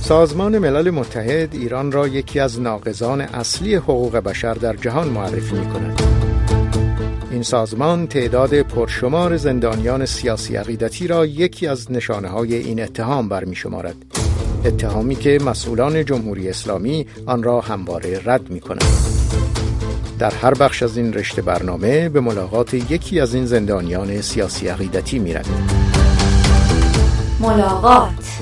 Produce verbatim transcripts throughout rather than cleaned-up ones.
سازمان ملل متحد ایران را یکی از ناقضان اصلی حقوق بشر در جهان معرفی می‌کند. این سازمان تعداد پرشمار زندانیان سیاسی عقیدتی را یکی از نشانه‌های این اتهام برمی‌شمارد. اتهامی که مسئولان جمهوری اسلامی آن را همواره رد می‌کنند. در هر بخش از این رشته برنامه به ملاقات یکی از این زندانیان سیاسی عقیدتی می‌رویم. ملاقات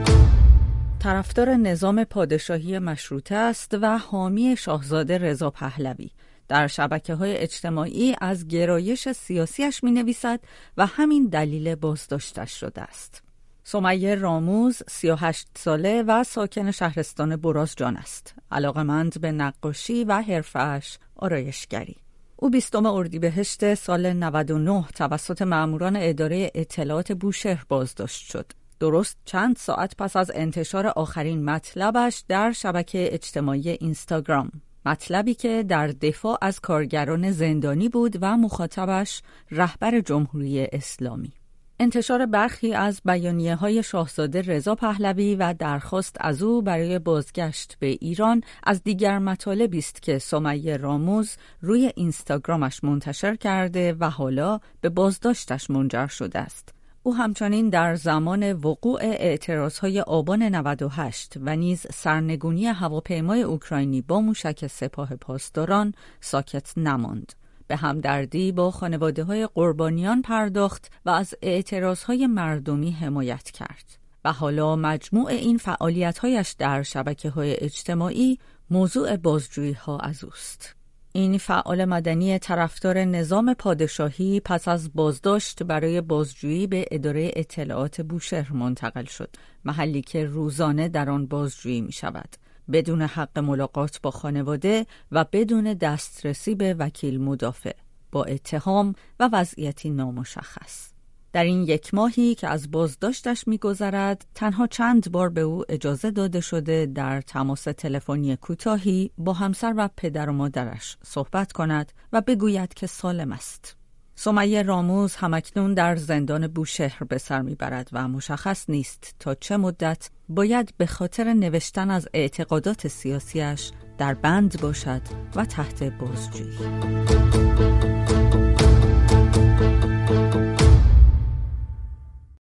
طرفدار نظام پادشاهی مشروطه است و حامی شاهزاده رضا پهلوی. در شبکه‌های اجتماعی از گرایش سیاسیش می‌نویسد و همین دلیل بازداشتش شده است. سمیه راموز سی و هشت ساله و ساکن شهرستان برازجان است. علاقه‌مند به نقاشی و حرفه‌اش آرایشگری. او بیستم اردیبهشت سال نود و نه توسط ماموران اداره اطلاعات بوشهر بازداشت شد. درست چند ساعت پس از انتشار آخرین مطلبش در شبکه اجتماعی اینستاگرام. مطلبی که در دفاع از کارگران زندانی بود و مخاطبش رهبر جمهوری اسلامی. انتشار برخی از بیانیه‌های شاهزاده رضا پهلوی و درخواست از او برای بازگشت به ایران از دیگر مطالبی است که سمیه راموز روی اینستاگرامش منتشر کرده و حالا به بازداشتش منجر شده است. او همچنین در زمان وقوع اعتراضهای آبان نود و هشت و نیز سرنگونی هواپیمای اوکراینی با موشک سپاه پاسداران ساکت نماند. به همدردی با خانواده‌های قربانیان پرداخت و از اعتراضهای مردمی حمایت کرد. و حالا مجموع این فعالیت‌هایش در شبکه‌های اجتماعی موضوع بازجویی‌ها از اوست. این فعال مدنی طرفدار نظام پادشاهی پس از بازداشت برای بازجویی به اداره اطلاعات بوشهر منتقل شد، محلی که روزانه در آن بازجویی می شود، بدون حق ملاقات با خانواده و بدون دسترسی به وکیل مدافع، با اتهام و وضعیتی نامشخص. در این یک ماهی که از بازداشتش می‌گذرد، تنها چند بار به او اجازه داده شده در تماس تلفنی کوتاهی با همسر و پدر و مادرش صحبت کند و بگوید که سالم است. سمیه راموز همکنون در زندان بوشهر به سر میبرد و مشخص نیست تا چه مدت باید به خاطر نوشتن از اعتقادات سیاسیش در بند باشد و تحت بازجویی.